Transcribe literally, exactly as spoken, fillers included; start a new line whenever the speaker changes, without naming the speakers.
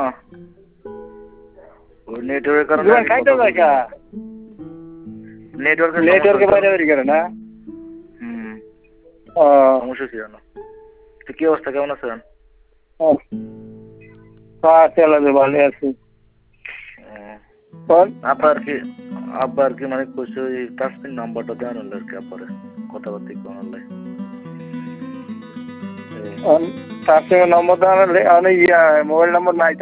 ওই নেটওয়ার্কের কারণে
জোয়ান খাইতে যায় কা
নেটওয়ার্কের
নেটওয়ার্কে বাইরে বেরিয়ে গেল না
হুম
ও
সমস্যা ছিল না তো কি অবস্থা কেমন আছেন
হ্যাঁ চলে ভালো আছি কোন
আব্বা আর কি আব্বা আর কি মানে কইছে ওই তাসমিন নাম্বারটা দেন হলো আর কি আব্বারে কথাবার্তা কোন হলে
তার সঙ্গে নম্বর দেওয়া ইয়া মোবাইল নম্বর নাই